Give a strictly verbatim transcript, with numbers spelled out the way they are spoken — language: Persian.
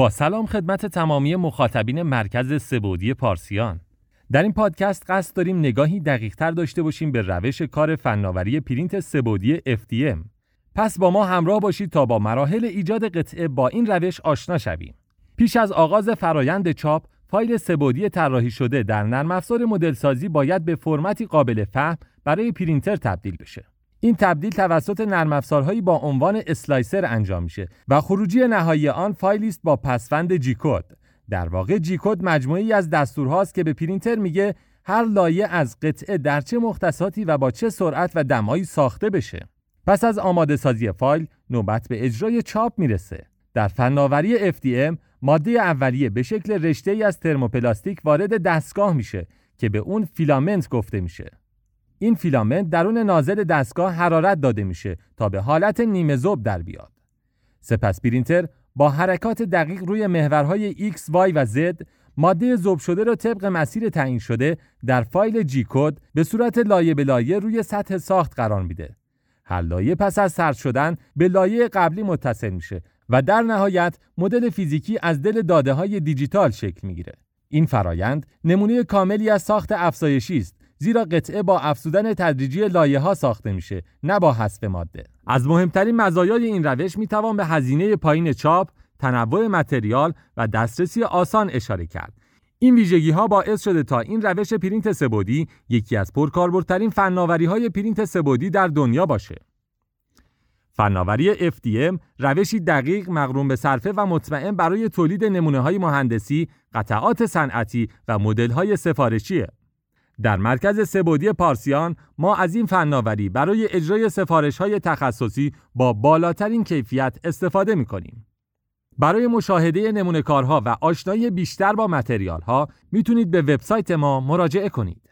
با سلام خدمت تمامی مخاطبین مرکز سه‌بعدی پارسیان. در این پادکست قصد داریم نگاهی دقیق‌تر داشته باشیم به روش کار فناوری پرینت سه‌بعدی اف دی ام. پس با ما همراه باشید تا با مراحل ایجاد قطعه با این روش آشنا شویم. پیش از آغاز فرایند چاپ، فایل سه‌بعدی طراحی شده در نرم افزار مدل سازی باید به فرمتی قابل فهم برای پرینتر تبدیل بشه. این تبدیل توسط نرم افزارهایی با عنوان اسلایسر انجام میشه و خروجی نهایی آن فایلی است با پسوند جی کد. در واقع جی کد مجموعه‌ای از دستورهاست که به پرینتر میگه هر لایه از قطعه در چه مختصاتی و با چه سرعت و دمایی ساخته بشه. پس از آماده سازی فایل، نوبت به اجرای چاپ میرسه. در فناوری اف دی ام، ماده اولیه به شکل رشته‌ای از ترموپلاستیک وارد دستگاه میشه که به اون فیلامنت گفته میشه. این فیلامنت درون نازل دستگاه حرارت داده میشه تا به حالت نیمه ذوب در بیاد. سپس پرینتر با حرکات دقیق روی محورهای X، Y و Z ماده ذوب شده را طبق مسیر تعیین شده در فایل جی کد به صورت لایه به لایه روی سطح ساخت قرار میده. هر لایه پس از سرد شدن به لایه قبلی متصل میشه و در نهایت مدل فیزیکی از دل داده‌های دیجیتال شکل میگیره. این فرایند نمونه کاملی از ساخت افزایشی است، زیرا قطعه با افزودن تدریجی لایه‌ها ساخته میشه، نه با حذف ماده. از مهمترین مزایای این روش میتوان به هزینه پایین چاپ، تنوع متریال و دسترسی آسان اشاره کرد. این ویژگی‌ها باعث شده تا این روش پرینت سه‌بعدی یکی از پرکاربردترین فناوری‌های پرینت سه‌بعدی در دنیا باشه. فناوری اف دی ام روشی دقیق، مقرون به صرفه و مطمئن برای تولید نمونه‌های مهندسی، قطعات صنعتی و مدل‌های سفارشیه. در مرکز سه‌بعدی پارسیان ما از این فناوری برای اجرای سفارش‌های تخصصی با بالاترین کیفیت استفاده می‌کنیم. برای مشاهده نمونه‌کارها و آشنایی بیشتر با متریال‌ها میتونید به وبسایت ما مراجعه کنید.